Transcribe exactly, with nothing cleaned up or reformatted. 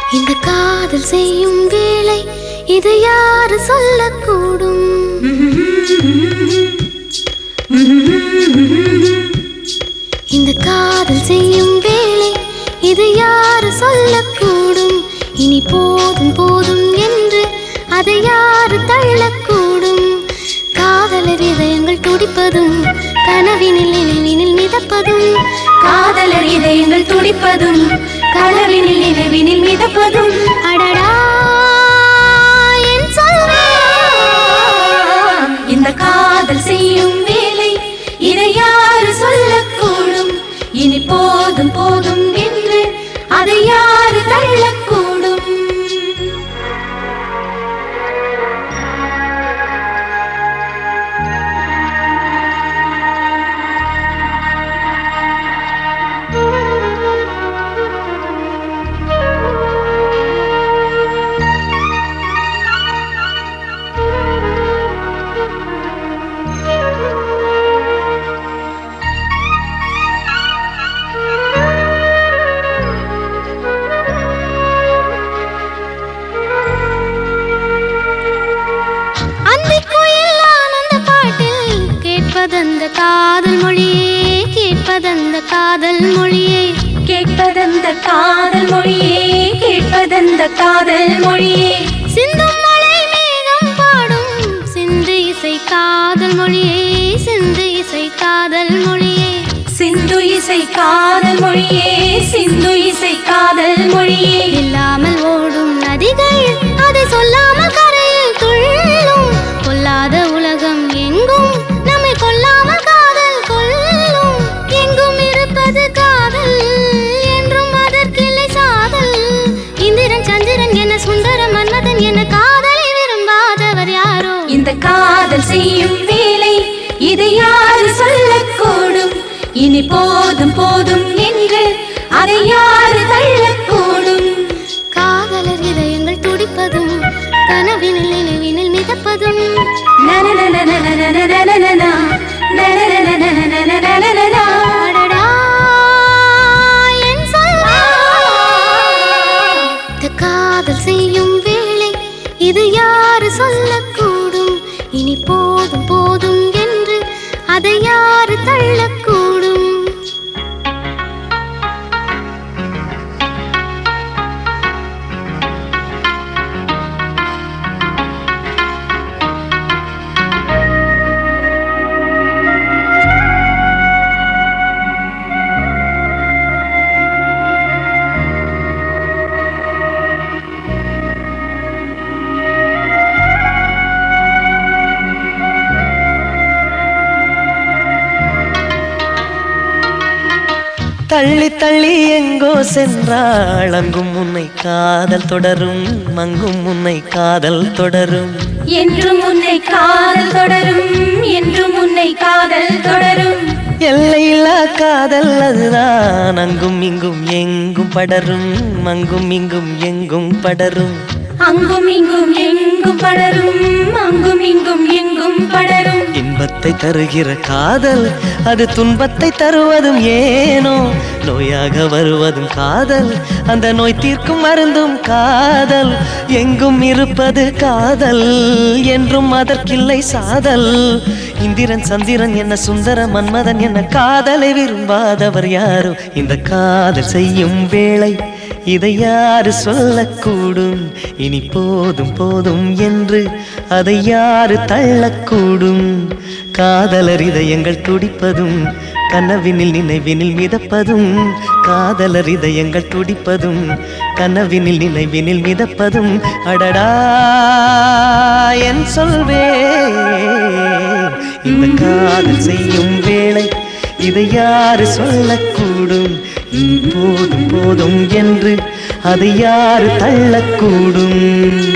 இந்த காதல் செய்யும் வேளை இது யாரு சொல்லக்கூடும்? இந்த காதல் செய்யும் வேளை இது யாரு சொல்லக்கூடும்? இனி போதும் போதும் என்று அதை யாரு தள்ளக்கூடும்? காதலர் இதயங்கள் துடிப்பதும் கனவினில் நினைவினில் மிதப்பதும், காதலர் இதயங்கள் துடிப்பதும் கனவினில் நினைவினில் மிதப்பதும். அடடா என் சொல்வே, இந்த காதல் செய்யும் வேளை இதை யாரு சொல்லக்கூடும்? இனி போதும் போதும் என்று அதை யாரு தள்ளக்கூடும்? கேட்பதந்த காதல் மொழியே, கேட்பதந்த காதல் மொழியே, கேட்பதந்த காதல் மொழியே, கேட்பதந்த காதல் மொழியே. சிந்தும் மலை மேகம் பாடும் சிந்து இசை காதல் மொழியே, சிந்து இசை காதல் மொழியே, சிந்து இசை காதல் மொழியே, சிந்து இசை காதல் மொழியே. இல்லாமல் ஓடும் நதிகள் அதை சொல்லாமல் கரையில் துள்ளும், கொல்லாத உலகம் எங்கும் நம்மை கொல்லாமல் காதல் கொல்லும். எங்கும் இருப்பது காதல் என்றும் அதற்கில்லை சாதல். இந்திரன் சந்திரன் என சுந்தர மன்மதன் என காதலை விரும்பாதவர் யாரோ? இந்த காதல் செய்யும் வேளை இதை யாரு சொல்லக்கூடும்? இனி போதும் போதும் என்று அதை யாரு தள்ளக்கூடும்? காதலர் இதயங்கள் துடிப்பதும் கனவினில் நினைவினில் மிதப்பதும், அடடா என் சொல்வே, இந்த காதல் செய்யும் வேளை இது யாரு சொல்லக்கூடும்? இனி போதும் போதும் என்று அதை யாரு தள்ளக்கூடும்? தள்ளி தள்ளி எங்கோ சென்றாள் அங்கும் உன்னை காதல் தொடரும், மங்கும் உன்னை காதல் தொடரும். என்றும் உன்னை காதல் தொடரும், என்றும் உன்னை காதல் தொடரும். எல்லையில்லா காதல் அதுதான் அங்கும் இங்கும் எங்கும் படரும், அங்கும் இங்கும் எங்கும் படரும். அங்கும் இங்கும் எங்கும் படரும், அங்கும் இங்கும் எங்கும் படரும். இன்பத்தை தருகிற காதல் அது துன்பத்தை தருவதும் ஏனோ? நோயாக வருவதும் காதல், அந்த நோய் தீர்க்கும் மருந்தும் காதல். எங்கும் இருப்பது காதல் என்றும் அதற்கில்லை சாதல். இந்திரன் சந்திரன் என்ன சுந்தர மன்மதன் என்ன காதலை விரும்பாதவர் யாரோ? இந்த காதல் செய்யும் வேளை இதை யாரு சொல்லக்கூடும்? இனி போதும் போதும் என்று அதை யாரு தள்ளக்கூடும்? காதலர் இதயங்கள் துடிப்பதும் கனவினில் நினைவினில் மிதப்பதும், காதலர் இதயங்கள் துடிப்பதும் கனவினில் நினைவினில் மிதப்பதும். அடடா என் சொல்வே, இந்த காதல் செய்யும் வேளை இதை யாரு சொல்லக்கூடும்? போதும் போதும் என்று அதை யாரு தள்ளக்கூடும்?